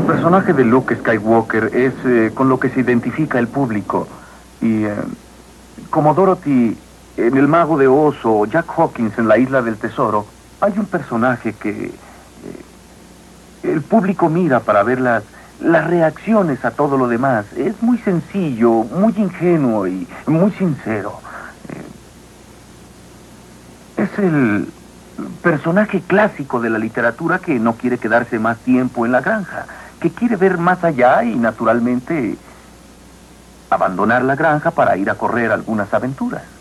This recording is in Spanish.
personaje de Luke Skywalker es con lo que se identifica el público. Y como Dorothy en El Mago de Oz o Jack Hawkins en La Isla del Tesoro, hay un personaje que el público mira para ver las reacciones a todo lo demás. Es muy sencillo, muy ingenuo y muy sincero. Es el personaje clásico de la literatura que no quiere quedarse más tiempo en la granja, que quiere ver más allá y, naturalmente, abandonar la granja para ir a correr algunas aventuras.